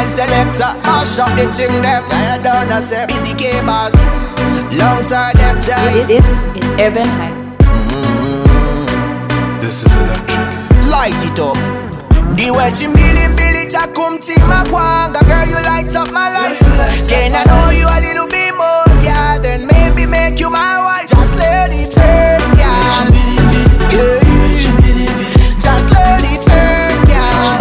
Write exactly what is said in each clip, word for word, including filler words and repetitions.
man selector. Mash up the thing them. I don't know say busy K-Boss. Longside them Jai. This is Urban Hype. This is electric. Light it up. The way Jimbili Billy Chakum Tima Kwanga. Girl, you light up my life. Can I know you a little bit more? Yeah, then maybe make you my wife. Just let it burn, yeah. Yeah. Just let it burn, yeah.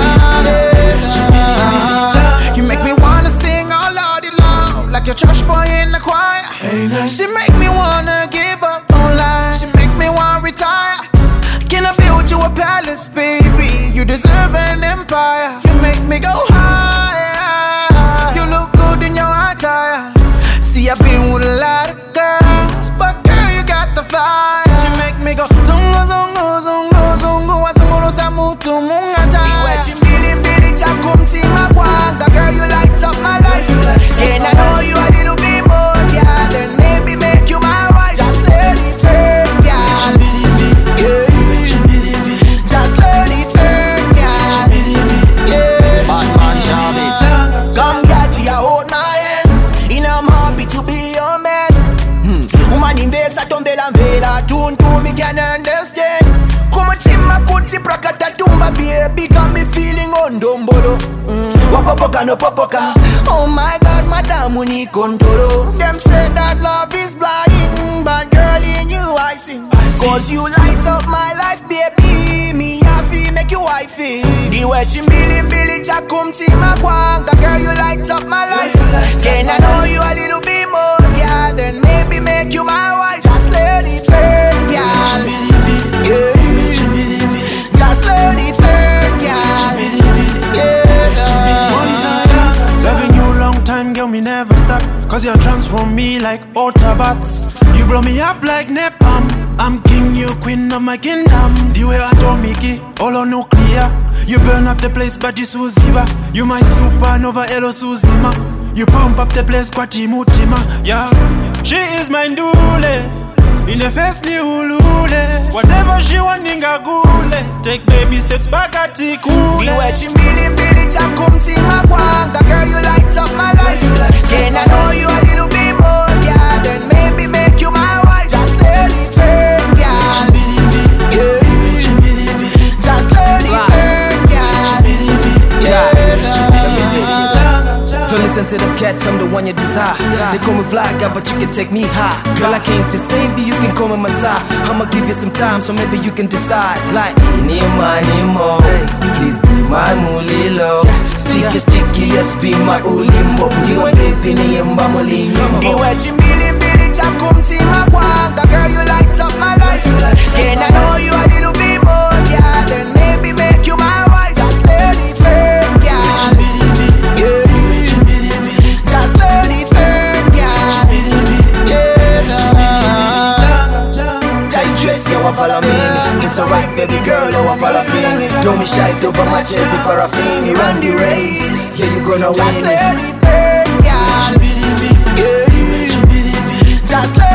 Yeah. You make me wanna sing all out it loud, like a church boy in the choir. She make me wanna give up, don't lie. She make me wanna retire. Can I build you a palace, baby? You deserve an empire. You make me go higher. You look good in your attire. See, I've been with a lot of girls, but girl, you got the fire. You make me go zungo, zungo, zungo, zungo. Zungo, samu, tumungata. Iwe chimbili, mbili, chakum, tima, kwanga. Girl, you light up my life. Can I know you a little bit more, yeah? Then maybe make you my wife. Just let it burn, yeah. Yeah. Just let it burn, yeah. Yeah. Bad man, Shabby. Come get here, hold my hand. And I'm happy to be your man. Hmm. Woman in base, I don't bela vela. Tune to me can understand. Come on, Tima, Kuti, Prakata, Tumba, baby. Got me feeling on Dombolo. Wapopoka, no popoka. Oh my God, Madame Muni Kontoro. Them say that love is blind, but girl, in you I sing. Cause you light up my life, baby. Me happy, make you wifey. The way Jimbili Billy Chakum Tima Kwanga. Girl, you light up my life. Can I know you a little bit more, yeah? Then maybe make you my wife. Just let it burn, yeah. Yeah. Just let it burn, yeah. Yeah. One time, loving you long time, girl, me never stop. Cause you transform me like Autobots. You blow me up like Nepal. I'm king, you queen of my kingdom. The way atomic, all on nuclear. You burn up the place, but you Suziba. You my supernova, Elo Suzima. You pump up the place, Kwati Mutima. Yeah, she is my ndule. In the first ni ulule. Whatever she want, ninga gule. Take baby steps back at Tikule. You way Jimbili Billy Chakum Tima Kwanga. Girl, you light up my life. Can I know you a little bit more, yeah? Then maybe make you my wife. Just let it burn, yeah. Yeah. Just let it burn, yeah. Yeah. Don't listen to the cats, I'm the one you desire. They call me fly guy, but you can take me high. Girl, I came to save you, you can call me Messiah. I'ma give you some time, so maybe you can decide. Like, any money more, please be my mulilo. Sticky, sticky, yes, be my ulimbo. Diwa baby, ni yemba mulimbo. Diwa Jimbili Billy Chakum Tima Kwanga. Girl, you light up my life. Can I know you a little bit more, yeah? Then maybe make you my wife. Just let it burn, yeah. Yeah. Just let it burn, yeah. Yeah. Tight dress, you a follow me. It's alright, baby girl, you a follow me. Don't be shy, to put my chest in paraffin. You run the race, yeah, you gonna just win. Just let it burn, yeah. Yeah. Just let